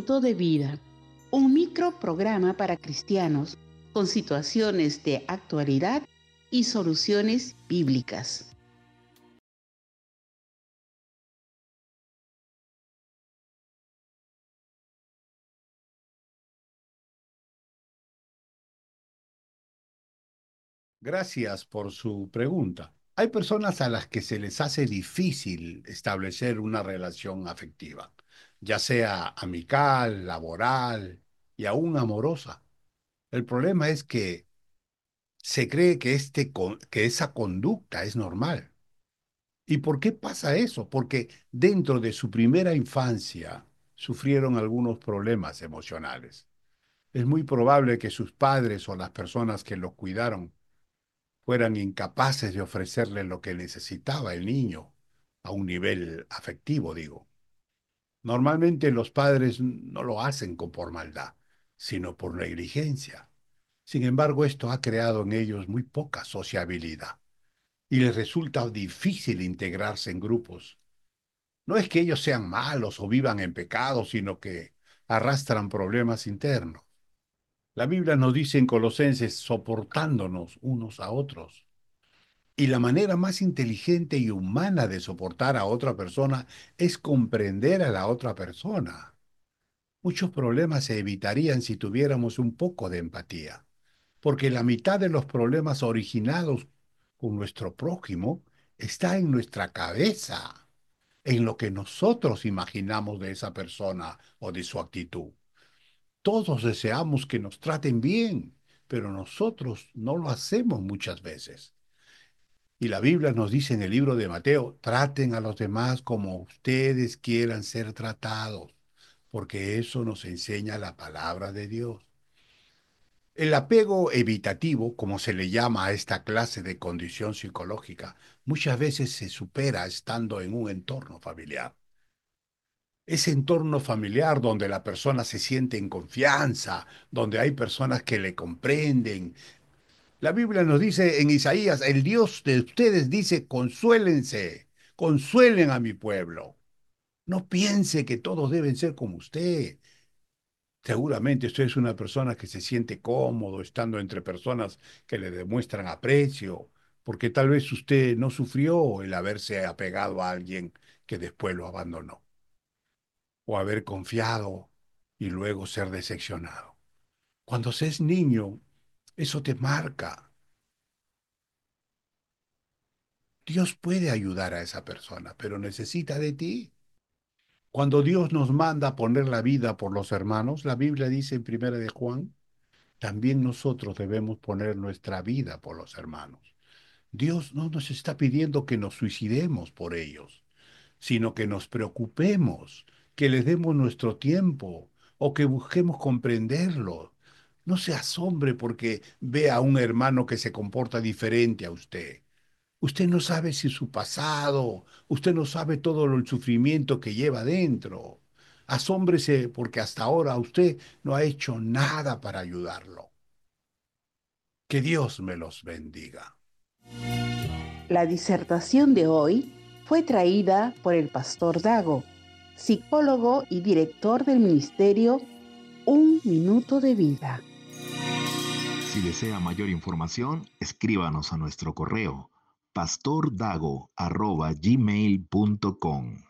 minuto de vida, un microprograma para cristianos con situaciones de actualidad y soluciones bíblicas. Gracias por su pregunta. Hay personas a las que se les hace difícil establecer una relación afectiva, ya sea amical, laboral y aún amorosa. El problema es que se cree que, que esa conducta es normal. ¿Y por qué pasa eso? Porque dentro de su primera infancia sufrieron algunos problemas emocionales. Es muy probable que sus padres o las personas que los cuidaron fueran incapaces de ofrecerle lo que necesitaba el niño, a un nivel afectivo, digo. Normalmente los padres no lo hacen por maldad, sino por negligencia. Sin embargo, esto ha creado en ellos muy poca sociabilidad y les resulta difícil integrarse en grupos. No es que ellos sean malos o vivan en pecado, sino que arrastran problemas internos. La Biblia nos dice en Colosenses, soportándonos unos a otros. Y la manera más inteligente y humana de soportar a otra persona es comprender a la otra persona. Muchos problemas se evitarían si tuviéramos un poco de empatía, porque la mitad de los problemas originados con nuestro prójimo está en nuestra cabeza, en lo que nosotros imaginamos de esa persona o de su actitud. Todos deseamos que nos traten bien, pero nosotros no lo hacemos muchas veces. Y la Biblia nos dice en el libro de Mateo, traten a los demás como ustedes quieran ser tratados, porque eso nos enseña la palabra de Dios. El apego evitativo, como se le llama a esta clase de condición psicológica, muchas veces se supera estando en un entorno familiar. Ese entorno familiar donde la persona se siente en confianza, donde hay personas que le comprenden. La Biblia nos dice en Isaías, el Dios de ustedes dice, consuélense, consuelen a mi pueblo. No piense que todos deben ser como usted. Seguramente usted es una persona que se siente cómodo estando entre personas que le demuestran aprecio, porque tal vez usted no sufrió el haberse apegado a alguien que después lo abandonó, o haber confiado y luego ser decepcionado. Cuando se es niño, eso te marca. Dios puede ayudar a esa persona, pero necesita de ti. Cuando Dios nos manda a poner la vida por los hermanos, la Biblia dice en Primera de Juan, también nosotros debemos poner nuestra vida por los hermanos. Dios no nos está pidiendo que nos suicidemos por ellos, sino que nos preocupemos, que les demos nuestro tiempo o que busquemos comprenderlo. No se asombre porque ve a un hermano que se comporta diferente a usted. Usted no sabe si su pasado, usted no sabe todo el sufrimiento que lleva dentro. Asómbrese porque hasta ahora usted no ha hecho nada para ayudarlo. Que Dios me los bendiga. La disertación de hoy fue traída por el pastor Dago, psicólogo y director del ministerio Un Minuto de Vida. Si desea mayor información, escríbanos a nuestro correo pastordago@gmail.com.